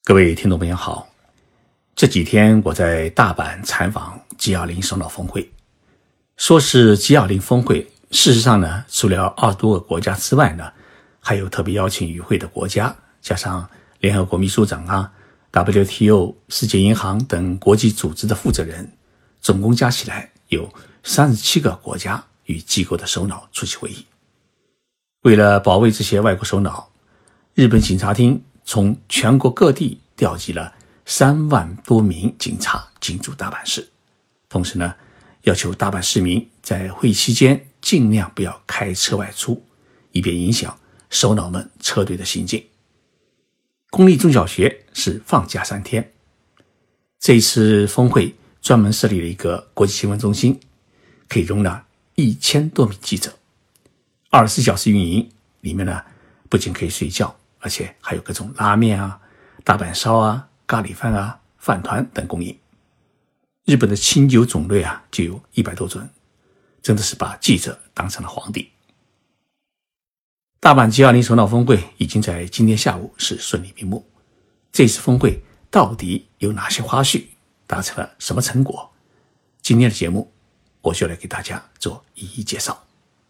各位听众朋友好，这几天我在大阪采访 G20 首脑峰会。说是 G20 峰会，事实上呢，除了20多个国家之外呢，还有特别邀请与会的国家，加上联合国秘书长WTO、世界银行等国际组织的负责人，总共加起来有37个国家与机构的首脑出席会议。为了保卫这些外国首脑，日本警察厅从全国各地调集了3万多名警察进驻大阪市，同时呢，要求大阪市民在会议期间尽量不要开车外出，以便影响首脑们车队的行进。公立中小学是放假3天。这一次峰会专门设立了一个国际新闻中心，可以容纳1000多名记者，24小时运营，里面呢不仅可以睡觉，而且还有各种拉面大阪烧咖喱饭饭团等供应。日本的清酒种类就有100多种，真的是把记者当成了皇帝。大阪 G20 首脑峰会已经在今天下午是顺利闭幕。这次峰会到底有哪些花絮，达成了什么成果？今天的节目我就来给大家做一一介绍。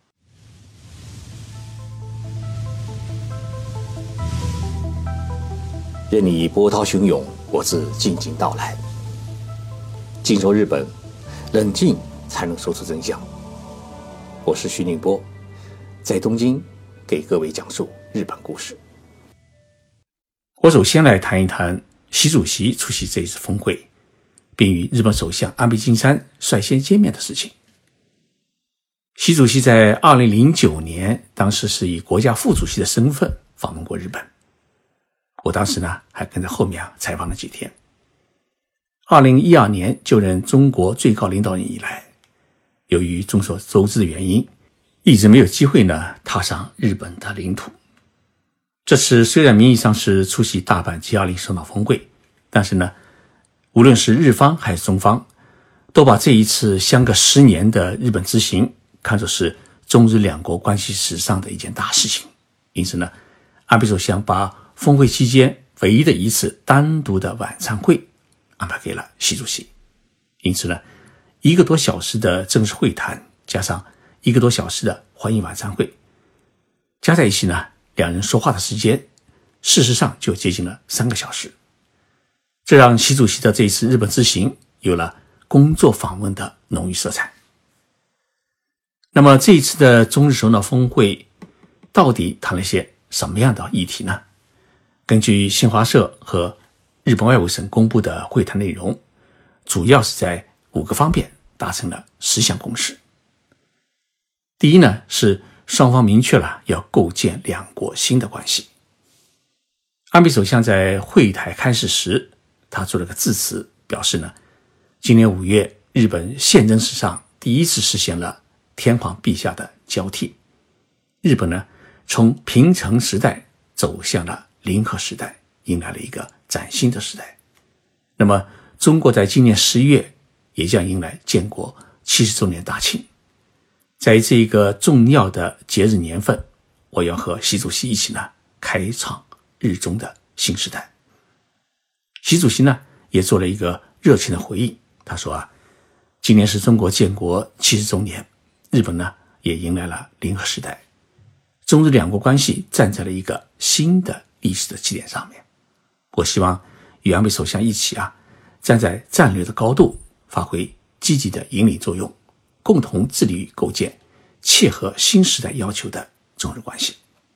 任你波涛汹涌，我自静静到来。静说日本，冷静才能说出真相。我是徐宁波，在东京给各位讲述日本故事。我首先来谈一谈习主席出席这一次峰会，并与日本首相安倍晋三率先见面的事情。习主席在2009年，当时是以国家副主席的身份访问过日本。我当时呢还跟在后面采访了几天。2012年就任中国最高领导人以来，由于众所周知的原因，一直没有机会呢踏上日本的领土。这次虽然名义上是出席大阪 G20 首脑峰会，但是呢，无论是日方还是中方，都把这一次相隔10年的日本之行看作是中日两国关系史上的一件大事情。因此呢，安倍首相把峰会期间唯一的一次单独的晚餐会安排给了习主席。因此呢，1个多小时的正式会谈加上1个多小时的欢迎晚餐会，加在一起呢，两人说话的时间事实上就接近了3个小时。这让习主席的这一次日本之行有了工作访问的浓郁色彩。那么这一次的中日首脑峰会到底谈了些什么样的议题呢？根据新华社和日本外务省公布的会谈内容，主要是在5个方面达成了10项共识。第一呢，是双方明确了要构建两国新的关系。安倍首相在会台开始时，他做了个致辞，表示呢，今年5月日本宪政史上第一次实现了天皇陛下的交替，日本呢从平成时代走向了零和时代，迎来了一个崭新的时代。那么中国在今年11月也将迎来建国70周年大庆。在这个重要的节日年份，我要和习主席一起呢开创日中的新时代。习主席呢也做了一个热情的回应，他说今年是中国建国70周年，日本呢也迎来了零和时代，中日两国关系站在了一个新的历史的起点上面。我希望与安倍首相一起站在战略的高度，发挥积极的引领作用，共同致力于构建切合新时代要求的中日关系。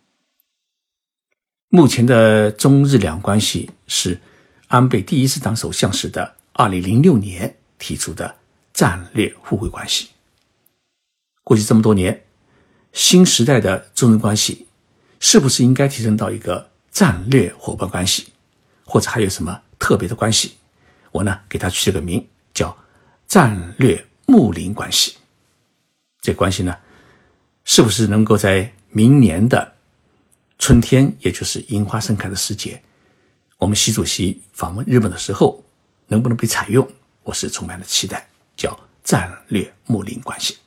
目前的中日两关系是安倍第一次当首相时的2006年提出的战略互惠关系。过去这么多年，新时代的中日关系是不是应该提升到一个战略伙伴关系，或者还有什么特别的关系？我呢给它取了个名叫战略睦邻关系。这关系呢是不是能够在明年的春天，也就是樱花盛开的时节，我们习主席访问日本的时候能不能被采用，我是充满了期待，叫战略睦邻关系。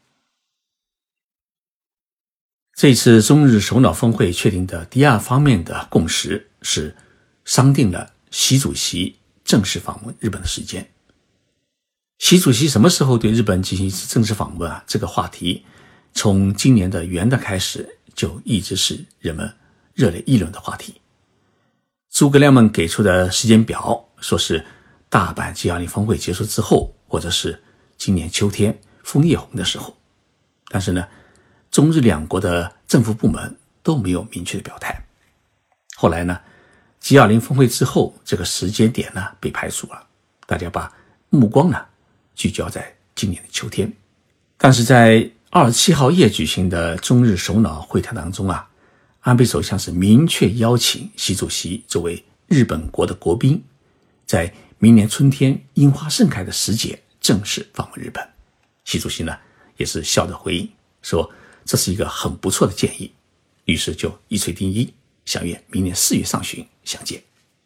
这次中日首脑峰会确定的第2方面的共识是商定了习主席正式访问日本的时间。习主席什么时候对日本进行一次正式访问这个话题从今年的元旦开始就一直是人们热烈议论的话题。诸葛亮们给出的时间表说是大阪 G20 峰会结束之后，或者是今年秋天枫叶红的时候。但是呢，中日两国的政府部门都没有明确的表态。后来呢 G20 峰会之后，这个时间点呢被排除了，大家把目光呢聚焦在今年的秋天。但是在27号夜举行的中日首脑会谈当中安倍首相是明确邀请习主席作为日本国的国宾，在明年春天樱花盛开的时节正式访问日本。习主席呢也是笑着回应说这是一个很不错的建议，于是就一锤定音，相约明年4月上旬相见。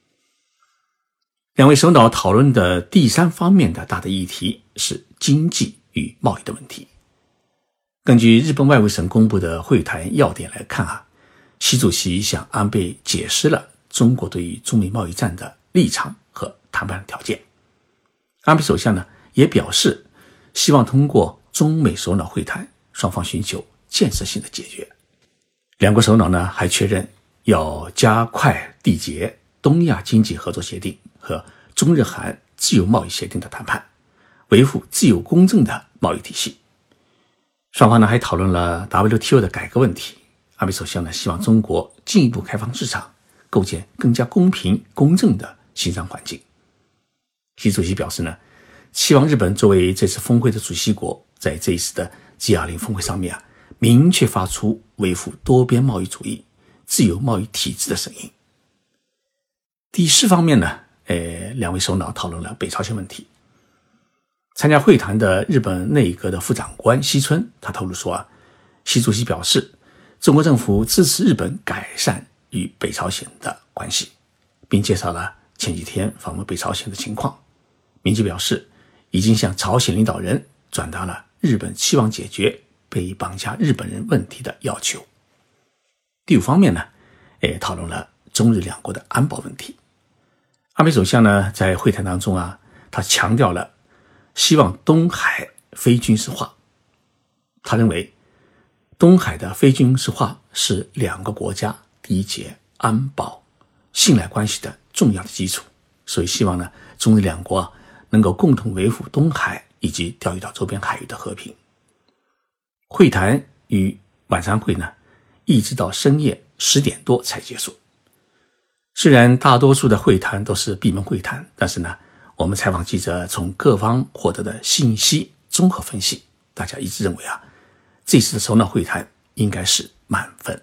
两位首脑讨论的第三方面的大的议题是经济与贸易的问题。根据日本外务省公布的会谈要点来看习主席向安倍解释了中国对于中美贸易战的立场和谈判的条件。安倍首相呢也表示希望通过中美首脑会谈，双方寻求建设性的解决。两国首脑呢还确认要加快缔结东亚经济合作协定和中日韩自由贸易协定的谈判，维护自由公正的贸易体系。双方呢还讨论了 WTO 的改革问题。安倍首相呢希望中国进一步开放市场，构建更加公平公正的协商环境。习主席表示呢，期望日本作为这次峰会的主席国，在这一次的 G20 峰会上面明确发出维护多边贸易主义、自由贸易体制的声音。第四方面呢，两位首脑讨论了北朝鲜问题。参加会谈的日本内阁的副长官西村，他透露说习主席表示中国政府支持日本改善与北朝鲜的关系，并介绍了前几天访问北朝鲜的情况，并且表示已经向朝鲜领导人转达了日本期望解决被绑架日本人问题的要求。第五方面呢，讨论了中日两国的安保问题。安倍首相呢在会谈当中他强调了希望东海非军事化。他认为东海的非军事化是两个国家缔结安保信赖关系的重要的基础，所以希望呢中日两国能够共同维护东海以及钓鱼岛周边海域的和平。会谈与晚餐会呢一直到深夜10点多才结束。虽然大多数的会谈都是闭门会谈，但是呢我们采访记者从各方获得的信息综合分析，大家一致认为这次的首脑会谈应该是满分。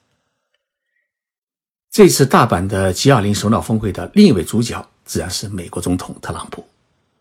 这次大阪的 G20 首脑峰会的另一位主角自然是美国总统特朗普。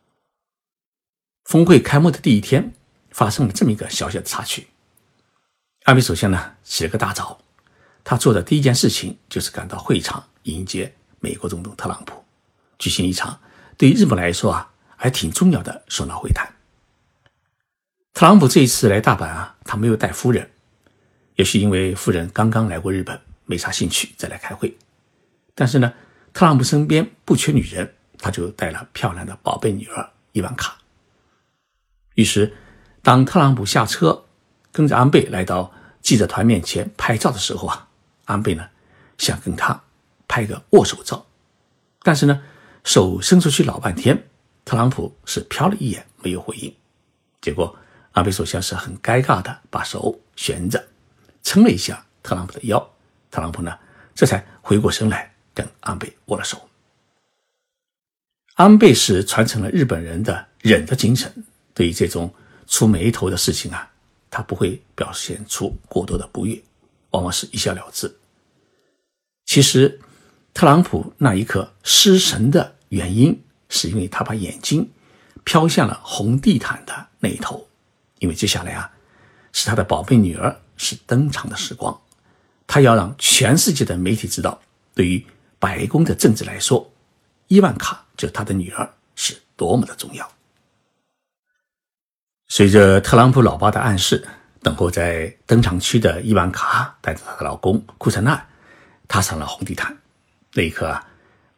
峰会开幕的第一天发生了这么一个小小的插曲。安倍首相呢起了个大早，他做的第一件事情就是赶到会场迎接美国总统特朗普，举行一场对于日本来说还挺重要的首脑会谈。特朗普这一次来大阪他没有带夫人，也许因为夫人刚刚来过日本，没啥兴趣再来开会。但是呢，特朗普身边不缺女人，他就带了漂亮的宝贝女儿伊万卡。于是当特朗普下车跟着安倍来到记者团面前拍照的时候安倍呢想跟他拍个握手照，但是呢手伸出去老半天，特朗普是瞟了一眼没有回应。结果安倍首相是很尴尬的把手悬着撑了一下特朗普的腰，特朗普呢这才回过神来跟安倍握了手。安倍是传承了日本人的忍的精神，对于这种出眉头的事情他不会表现出过多的不悦，往往是一笑了之。其实特朗普那一刻失神的原因是因为他把眼睛飘向了红地毯的那一头，因为接下来是他的宝贝女儿是登场的时光，他要让全世界的媒体知道，对于白宫的政治来说，伊万卡就是他的女儿是多么的重要。随着特朗普老爸的暗示，等候在登场区的伊万卡带着她的老公库萨纳踏上了红地毯。那一刻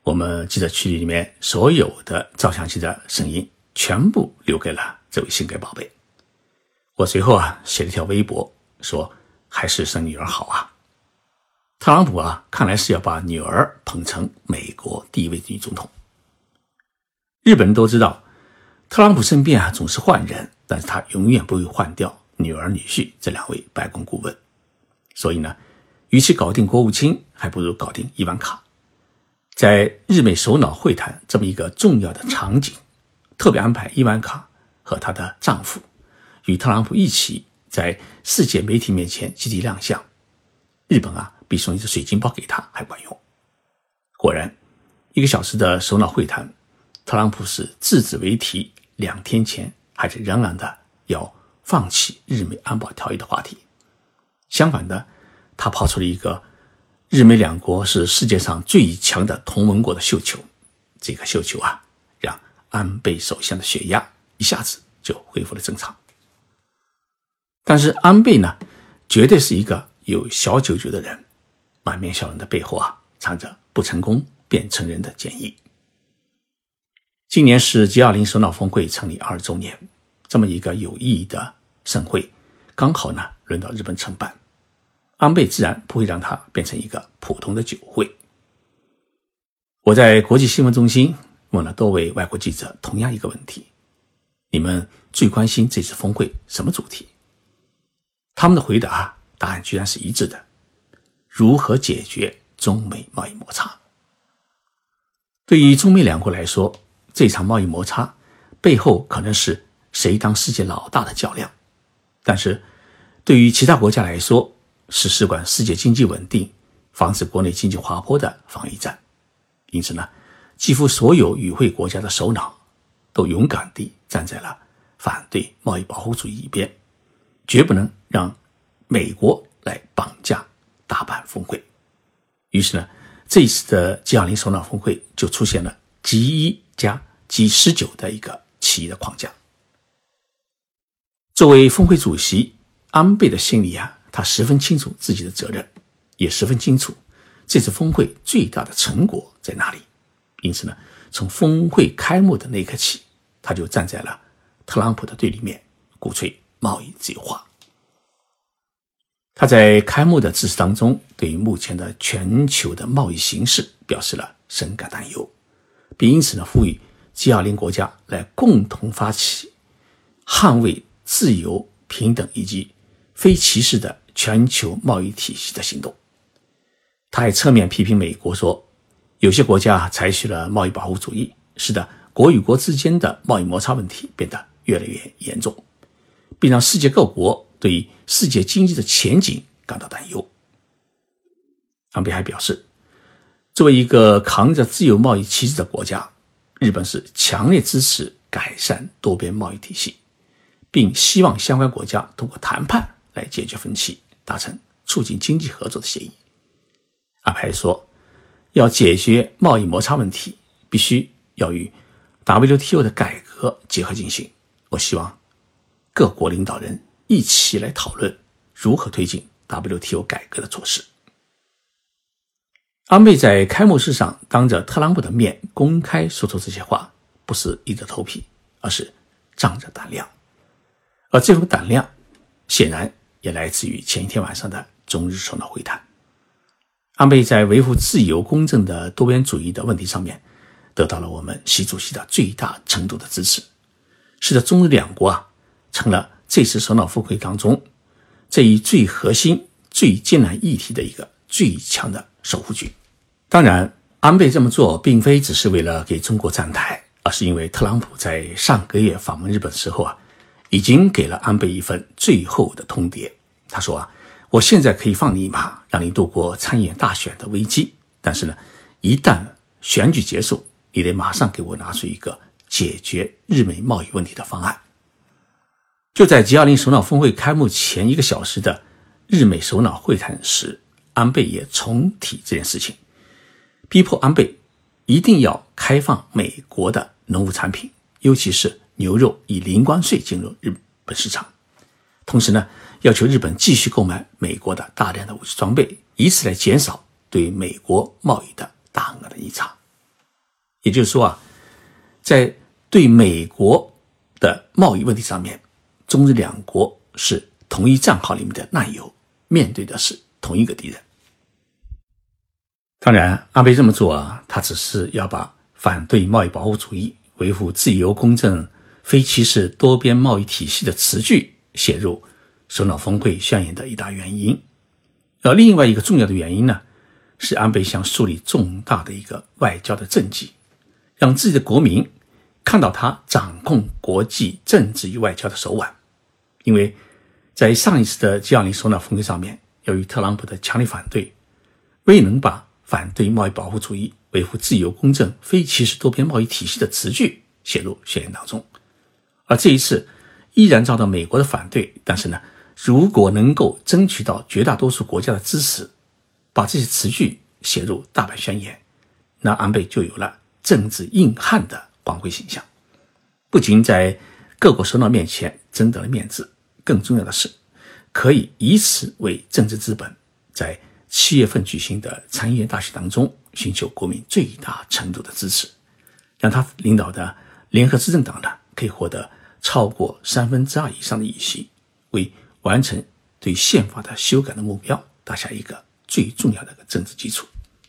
我们记者区里面所有的照相机的声音全部留给了这位心肝宝贝。我随后写了一条微博说，还是生女儿好啊。特朗普看来是要把女儿捧成美国第一位女总统。日本人都知道，特朗普身边总是换人，但是他永远不会换掉女儿女婿这2位白宫顾问。所以呢，与其搞定国务卿，还不如搞定伊万卡。在日美首脑会谈这么一个重要的场景，特别安排伊万卡和她的丈夫与特朗普一起在世界媒体面前集体亮相。日本比送一只水晶包给他还管用。果然，1个小时的首脑会谈，特朗普是字字为题，2天前还是嚷嚷的要放弃日美安保条约的话题。相反的，他抛出了一个日美2国是世界上最强的同盟国的绣球。这个绣球让安倍首相的血压一下子就恢复了正常。但是安倍呢，绝对是一个有小九九的人，满面笑容的背后藏着不成功便成仁的坚毅。今年是 G20 首脑峰会成立20周年，这么一个有意义的盛会，刚好呢轮到日本承办。安倍自然不会让它变成一个普通的酒会。我在国际新闻中心问了多位外国记者同样一个问题：你们最关心这次峰会什么主题？他们的回答答案居然是一致的：如何解决中美贸易摩擦。对于中美2国来说，这场贸易摩擦背后可能是谁当世界老大的较量，但是对于其他国家来说，是事关世界经济稳定，防止国内经济滑坡的防御战。因此呢，几乎所有与会国家的首脑都勇敢地站在了反对贸易保护主义一边，绝不能让美国来绑架大办峰会。于是呢，这一次的 G20 首脑峰会就出现了 G1 加 G19 的一个奇异的框架。作为峰会主席，安倍的心里他十分清楚自己的责任，也十分清楚这次峰会最大的成果在哪里。因此呢，从峰会开幕的那一刻起，他就站在了特朗普的对立面，鼓吹贸易自由化。他在开幕的致辞当中，对于目前的全球的贸易形势表示了深感担忧，并因此呢，呼吁 G20 国家来共同发起捍卫自由、平等以及非歧视的全球贸易体系的行动。他还侧面批评美国说，有些国家采取了贸易保护主义，使得国与国之间的贸易摩擦问题变得越来越严重，并让世界各国对于世界经济的前景感到担忧。安倍还表示，作为一个扛着自由贸易旗帜的国家，日本是强烈支持改善多边贸易体系，并希望相关国家通过谈判来解决分歧，达成促进经济合作的协议。安倍还说，要解决贸易摩擦问题，必须要与 WTO 的改革结合进行。我希望各国领导人一起来讨论如何推进 WTO 改革的措施。安倍在开幕式上当着特朗普的面公开说出这些话，不是硬着头皮，而是仗着胆量。而这种胆量显然也来自于前一天晚上的中日首脑会谈。安倍在维护自由公正的多边主义的问题上面得到了我们习主席的最大程度的支持，使得中日2国成了这次首脑峰会当中这一最核心最艰难议题的一个最强的守护局。当然，安倍这么做并非只是为了给中国站台，而是因为特朗普在上个月访问日本的时候已经给了安倍一份最后的通牒。他说我现在可以放你一马，让你度过参议院大选的危机，但是呢，一旦选举结束，你得马上给我拿出一个解决日美贸易问题的方案。就在 G20 首脑峰会开幕前1个小时的日美首脑会谈时，安倍也重提这件事情，逼迫安倍一定要开放美国的农务产品，尤其是牛肉以零关税进入日本市场。同时呢，要求日本继续购买美国的大量的武器装备，以此来减少对美国贸易的大额的逆差。 也就是说在对美国的贸易问题上面，中日两国是同一战壕里面的难友，面对的是同一个敌人。当然安倍这么做他只是要把反对贸易保护主义、维护自由公正、非歧视多边贸易体系的词句写入首脑峰会宣言的一大原因。而另外一个重要的原因呢，是安倍想树立重大的一个外交的政绩，让自己的国民看到他掌控国际政治与外交的手腕。因为在上一次的 G20 首脑峰会上面，由于特朗普的强烈反对，未能把反对贸易保护主义、维护自由公正、非歧视多边贸易体系的词句写入宣言当中。而这一次依然遭到美国的反对，但是呢，如果能够争取到绝大多数国家的支持，把这些词句写入大阪宣言，那安倍就有了政治硬汉的光辉形象，不仅在各国首脑面前争得了面子，更重要的是可以以此为政治资本，在7月份举行的参议院大选当中寻求国民最大程度的支持，让他领导的联合执政党呢可以获得超过2/3以上的议席，为完成对宪法的修改的目标打下一个最重要的政治基础。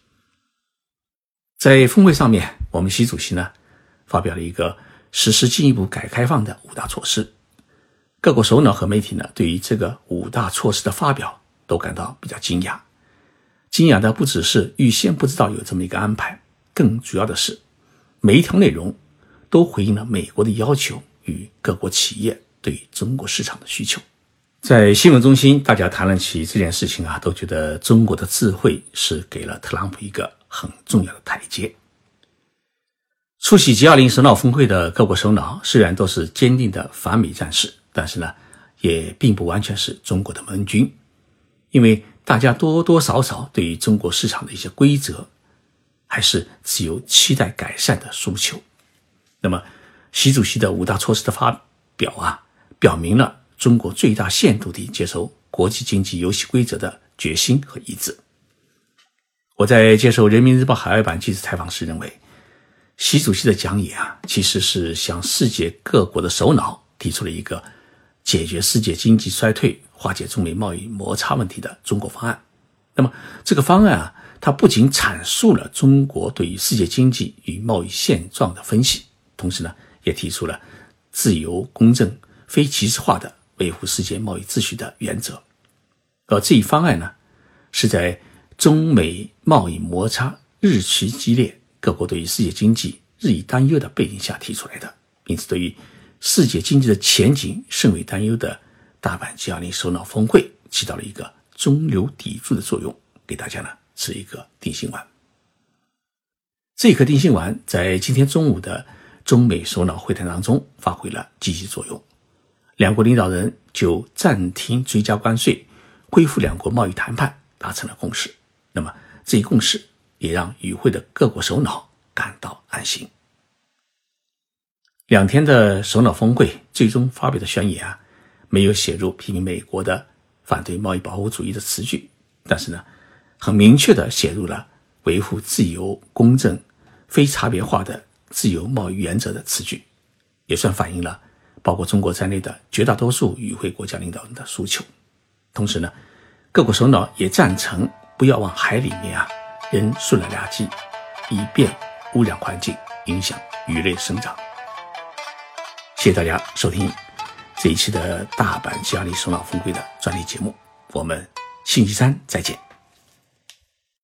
在峰会上面，我们习主席呢发表了一个实施进一步改革开放的5大措施。各国首脑和媒体呢对于这个5大措施的发表都感到比较惊讶。惊讶的不只是预先不知道有这么一个安排，更主要的是每一条内容都回应了美国的要求与各国企业对中国市场的需求。在新闻中心，大家谈论起这件事情都觉得中国的智慧是给了特朗普一个很重要的台阶。出席 G20 首脑峰会的各国首脑虽然都是坚定的反美战士，但是呢，也并不完全是中国的盟军，因为大家多多少少对于中国市场的一些规则还是持有期待改善的诉求。那么习主席的5大措施的发表表明了中国最大限度地接受国际经济游戏规则的决心和意志。我在接受人民日报海外版记者采访时认为，习主席的讲演其实是向世界各国的首脑提出了一个解决世界经济衰退、化解中美贸易摩擦问题的中国方案。那么这个方案它不仅阐述了中国对于世界经济与贸易现状的分析，同时呢，也提出了自由、公正、非歧视化的维护世界贸易秩序的原则。而这一方案呢，是在中美贸易摩擦日趋激烈、各国对于世界经济日益担忧的背景下提出来的，因此对于世界经济的前景甚为担忧的大阪 G20 首脑峰会起到了一个中流砥柱的作用，给大家呢吃一个定心丸。这颗定心丸在今天中午的中美首脑会谈当中发挥了积极作用，两国领导人就暂停追加关税、恢复两国贸易谈判达成了共识。那么这一共识也让与会的各国首脑感到安心。2天的首脑峰会最终发表的宣言没有写入批评美国的反对贸易保护主义的词句，但是呢，很明确地写入了维护自由、公正、非差别化的自由贸易原则的词句，也算反映了包括中国在内的绝大多数与会国家领导人的诉求。同时呢，各国首脑也赞成不要往海里面扔塑料垃圾，以便污染环境，影响鱼类生长。谢谢大家收听这一期的大阪G20首脑峰会的专题节目，我们星期三再见。